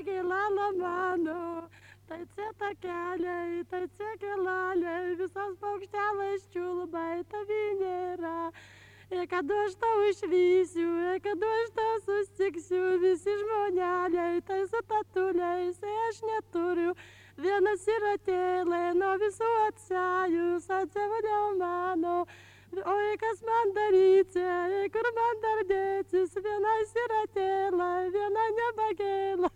gėlelė mano, tai cieta keliai, tai cegėleliai, visas paukštelas čiulbai, tavi nėra. Ir kad aš tau išvysiu, ir kad aš tau susitiksiu, visi žmoneliai, tai su tatuliais, aš neturiu. Vienas yra tėlė, nuo visų atsijus, atsievaliau mano. Oi, kas man daryti, kur man dar dėtis, vienas yra tėlė, viena nebagėlė.